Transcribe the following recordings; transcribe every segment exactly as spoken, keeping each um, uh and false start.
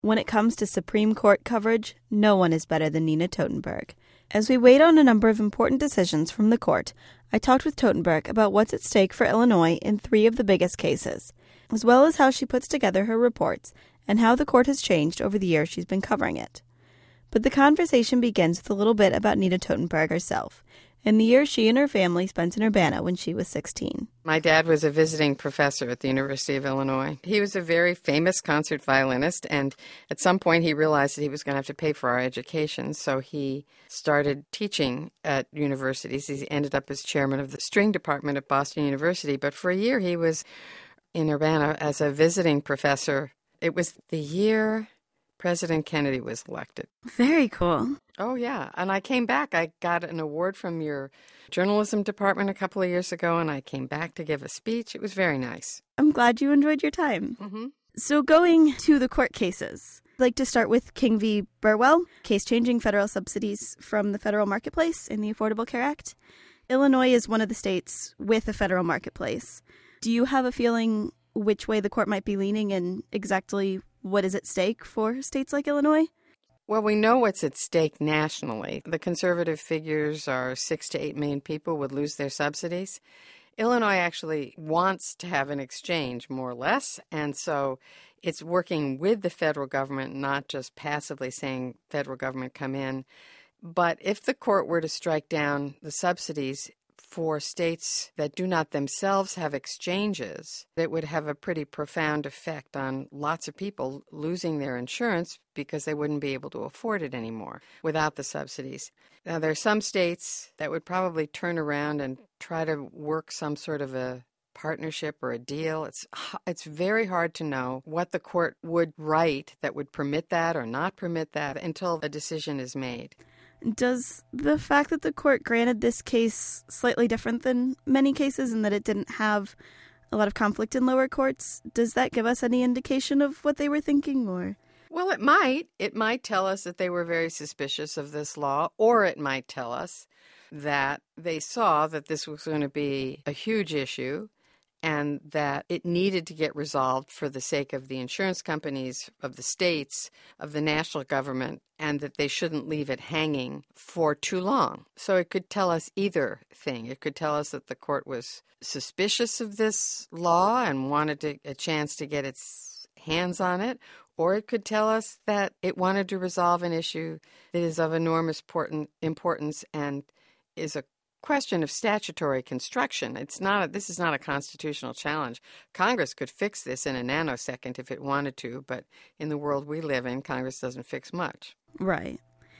When it comes to Supreme Court coverage, no one is better than Nina Totenberg. As we wait on a number of important decisions from the court, I talked with Totenberg about what's at stake for Illinois in three of the biggest cases, as well as how she puts together her reports and how the court has changed over the years she's been covering it. But the conversation begins with a little bit about Nina Totenberg herself and the years she and her family spent in Urbana when she was sixteen. My dad was a visiting professor at the University of Illinois. He was a very famous concert violinist, and at some point he realized that he was going to have to pay for our education, so he started teaching at universities. He ended up as chairman of the string department at Boston University, but for a year he was in Urbana as a visiting professor. It was the year President Kennedy was elected. Very cool. Oh, yeah. And I came back. I got an award from your journalism department a couple of years ago, and I came back to give a speech. It was very nice. I'm glad you enjoyed your time. Mm-hmm. So going to the court cases, I'd like to start with King v. Burwell, case changing federal subsidies from the federal marketplace in the Affordable Care Act. Illinois is one of the states with a federal marketplace. Do you have a feeling which way the court might be leaning and exactly what is at stake for states like Illinois? Well, we know what's at stake nationally. The conservative figures are six to eight million people would lose their subsidies. Illinois actually wants to have an exchange, more or less, and so it's working with the federal government, not just passively saying, federal government, come in. But if the court were to strike down the subsidies for states that do not themselves have exchanges, it would have a pretty profound effect on lots of people losing their insurance because they wouldn't be able to afford it anymore without the subsidies. Now, there are some states that would probably turn around and try to work some sort of a partnership or a deal. It's it's very hard to know what the court would write that would permit that or not permit that until a decision is made. Does the fact that the court granted this case slightly different than many cases and that it didn't have a lot of conflict in lower courts, does that give us any indication of what they were thinking? Or Well, it might. It might tell us that they were very suspicious of this law, or it might tell us that they saw that this was going to be a huge issue and that it needed to get resolved for the sake of the insurance companies, of the states, of the national government, and that they shouldn't leave it hanging for too long. So it could tell us either thing. It could tell us that the court was suspicious of this law and wanted to, a chance to get its hands on it, or it could tell us that it wanted to resolve an issue that is of enormous important, importance and is a question of statutory construction. It's not a, this is not a constitutional challenge. Congress could fix this in a nanosecond if it wanted to, but in the world we live in, Congress doesn't fix much. Right.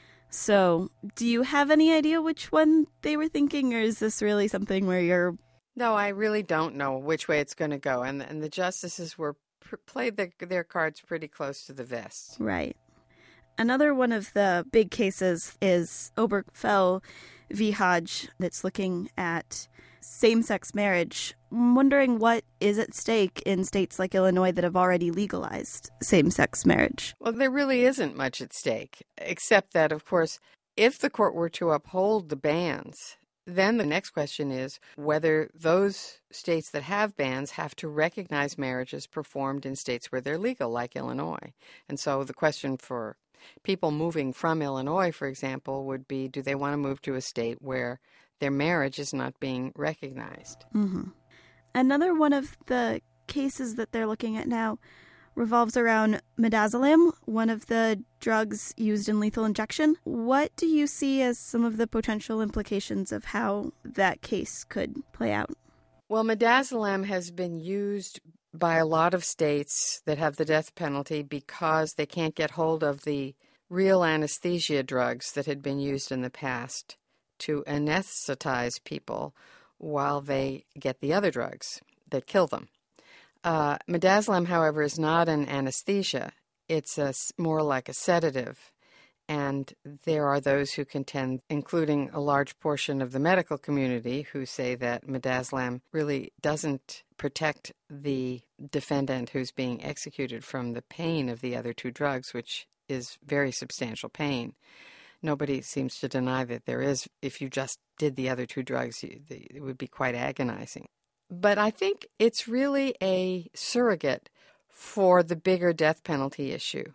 So, do you have any idea which one they were thinking, or is this really something where you're... No, I really don't know which way it's going to go, and and the justices were pr- played the, their cards pretty close to the vest. Right. Another one of the big cases is Obergefell v. Hodge that's looking at same-sex marriage. I'm wondering what is at stake in states like Illinois that have already legalized same-sex marriage. Well, there really isn't much at stake, except that, of course, if the court were to uphold the bans, then the next question is whether those states that have bans have to recognize marriages performed in states where they're legal, like Illinois. And so the question for people moving from Illinois, for example, would be, do they want to move to a state where their marriage is not being recognized? Mm-hmm. Another one of the cases that they're looking at now revolves around midazolam, one of the drugs used in lethal injection. What do you see as some of the potential implications of how that case could play out? Well, midazolam has been used by a lot of states that have the death penalty because they can't get hold of the real anesthesia drugs that had been used in the past to anesthetize people while they get the other drugs that kill them. Uh, midazolam, however, is not an anesthesia. It's a, more like a sedative. And there are those who contend, including a large portion of the medical community, who say that midazolam really doesn't protect the defendant who's being executed from the pain of the other two drugs, which is very substantial pain. Nobody seems to deny that there is. If you just did the other two drugs, it would be quite agonizing. But I think it's really a surrogate for the bigger death penalty issue.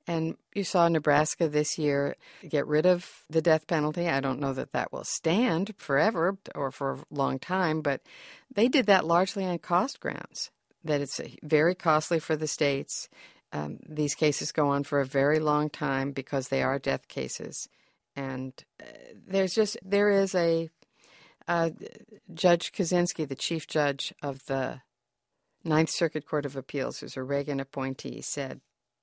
And you saw Nebraska this year get rid of the death penalty. I don't know that that will stand forever or for a long time, but they did that largely on cost grounds, that it's very costly for the states. Um, these cases go on for a very long time because they are death cases. And uh, there's just, there is a, uh, Judge Kaczynski, the chief judge of the Ninth Circuit Court of Appeals, who's a Reagan appointee, said,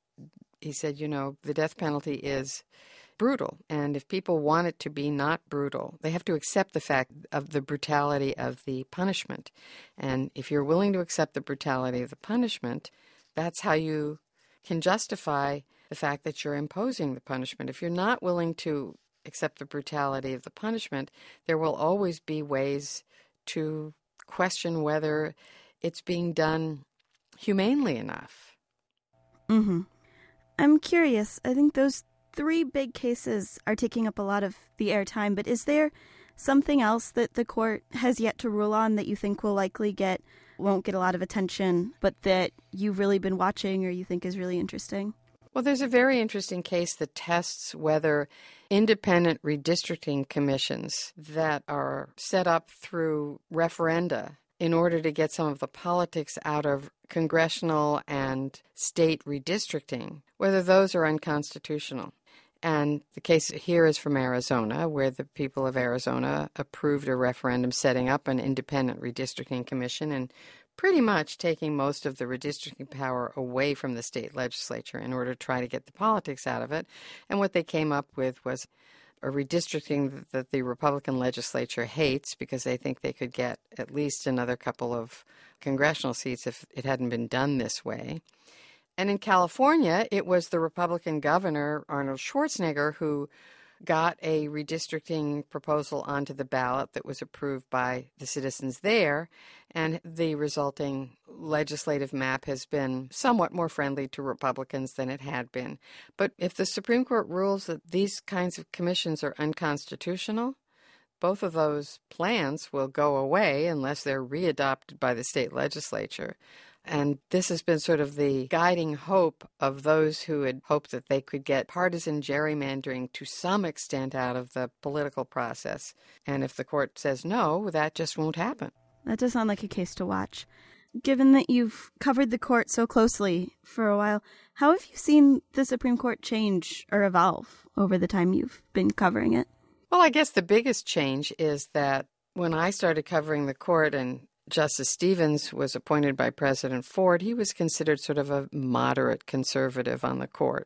He said, you know, the death penalty is brutal, and if people want it to be not brutal, they have to accept the fact of the brutality of the punishment. And if you're willing to accept the brutality of the punishment, that's how you can justify the fact that you're imposing the punishment. If you're not willing to accept the brutality of the punishment, there will always be ways to question whether it's being done humanely enough. Mm-hmm. I'm curious. I think those three big cases are taking up a lot of the airtime, but is there something else that the court has yet to rule on that you think will likely get, won't get a lot of attention, but that you've really been watching or you think is really interesting? Well, there's a very interesting case that tests whether independent redistricting commissions that are set up through referenda in order to get some of the politics out of congressional and state redistricting, whether those are unconstitutional. And the case here is from Arizona, where the people of Arizona approved a referendum setting up an independent redistricting commission and pretty much taking most of the redistricting power away from the state legislature in order to try to get the politics out of it. And what they came up with was a redistricting that the Republican legislature hates because they think they could get at least another couple of congressional seats if it hadn't been done this way. And in California, it was the Republican governor, Arnold Schwarzenegger, who got a redistricting proposal onto the ballot that was approved by the citizens there, and the resulting legislative map has been somewhat more friendly to Republicans than it had been. But if the Supreme Court rules that these kinds of commissions are unconstitutional, both of those plans will go away unless they're readopted by the state legislature. And this has been sort of the guiding hope of those who had hoped that they could get partisan gerrymandering to some extent out of the political process. And if the court says no, that just won't happen. That does sound like a case to watch. Given that you've covered the court so closely for a while, how have you seen the Supreme Court change or evolve over the time you've been covering it? Well, I guess the biggest change is that when I started covering the court and Justice Stevens was appointed by President Ford, he was considered sort of a moderate conservative on the court.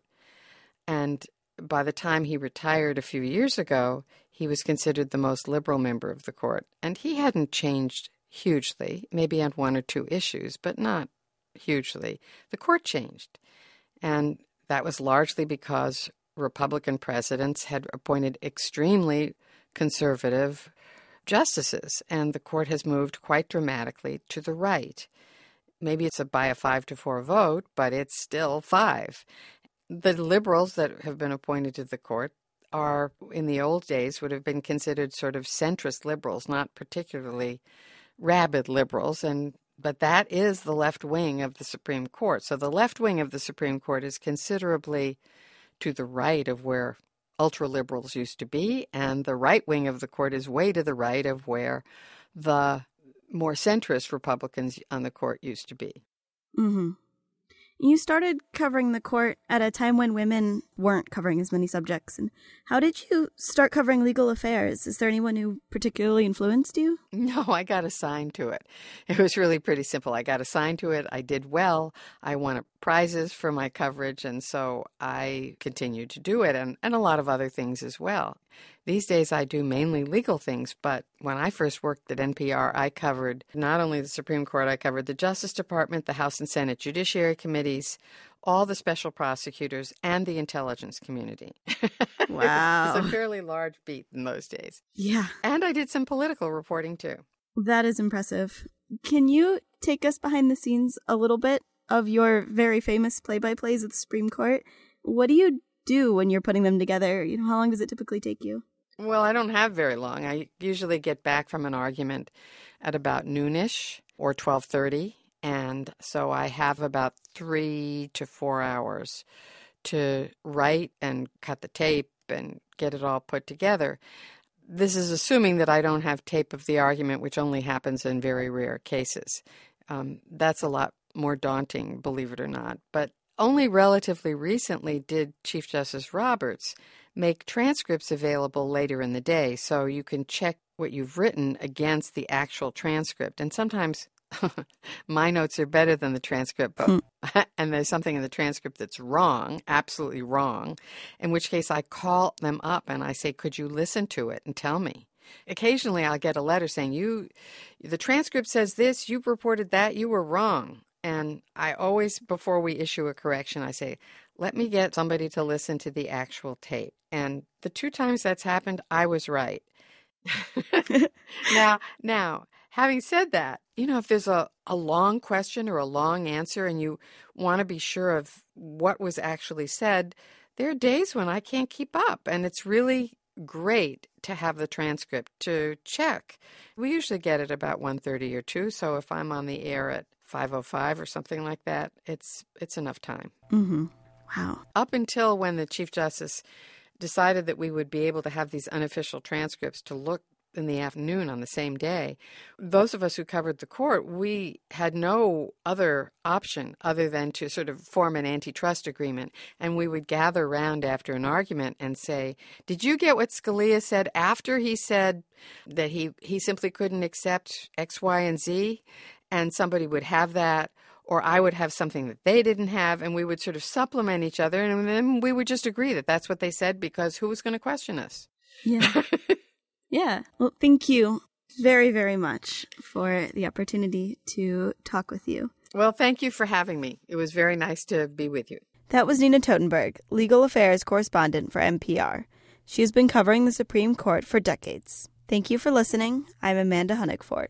And by the time he retired a few years ago, he was considered the most liberal member of the court. And he hadn't changed hugely, maybe on one or two issues, but not hugely. The court changed. And that was largely because Republican presidents had appointed extremely conservative justices, and the court has moved quite dramatically to the right. Maybe it's a by a five to four vote, but it's still five. The liberals that have been appointed to the court are, in the old days, would have been considered sort of centrist liberals, not particularly rabid liberals, and but that is the left wing of the Supreme Court. So the left wing of the Supreme Court is considerably to the right of where ultra-liberals used to be, and the right wing of the court is way to the right of where the more centrist Republicans on the court used to be. Mm-hmm. You started covering the court at a time when women weren't covering as many subjects. And how did you start covering legal affairs? Is there anyone who particularly influenced you? No, I got assigned to it. It was really pretty simple. I got assigned to it. I did well. I won prizes for my coverage, and so I continued to do it, and, and a lot of other things as well. These days I do mainly legal things, but when I first worked at N P R, I covered not only the Supreme Court, I covered the Justice Department, the House and Senate Judiciary Committees, all the special prosecutors, and the intelligence community. Wow. It's a fairly large beat in those days. Yeah. And I did some political reporting, too. That is impressive. Can you take us behind the scenes a little bit of your very famous play-by-plays of the Supreme Court? What do you do when you're putting them together? You know, how long does it typically take you? Well, I don't have very long. I usually get back from an argument at about noonish or twelve thirty, and so I have about three to four hours to write and cut the tape and get it all put together. This is assuming that I don't have tape of the argument, which only happens in very rare cases. Um, that's a lot more daunting, believe it or not. But only relatively recently did Chief Justice Roberts make transcripts available later in the day, so you can check what you've written against the actual transcript. And sometimes my notes are better than the transcript, but, hmm. and there's something in the transcript that's wrong, absolutely wrong, in which case I call them up and I say, could you listen to it and tell me? Occasionally I'll get a letter saying, you, the transcript says this, you reported that, you were wrong. And I always, before we issue a correction, I say, let me get somebody to listen to the actual tape. And the two times that's happened, I was right. now, now, having said that, you know, if there's a, a long question or a long answer and you want to be sure of what was actually said, there are days when I can't keep up. And it's really great to have the transcript to check. We usually get it about one thirty or two, so if I'm on the air at five oh five or something like that, it's it's enough time. Mm-hmm. Wow. Up until when the Chief Justice decided that we would be able to have these unofficial transcripts to look in the afternoon on the same day, those of us who covered the court, we had no other option other than to sort of form an antitrust agreement. And we would gather around after an argument and say, did you get what Scalia said after he said that he, he simply couldn't accept X, Y, and Z? And somebody would have that, or I would have something that they didn't have, and we would sort of supplement each other, and then we would just agree that that's what they said, because who was going to question us? Yeah. Yeah. Well, thank you very, very much for the opportunity to talk with you. Well, thank you for having me. It was very nice to be with you. That was Nina Totenberg, legal affairs correspondent for N P R. She has been covering the Supreme Court for decades. Thank you for listening. I'm Amanda Honigfort.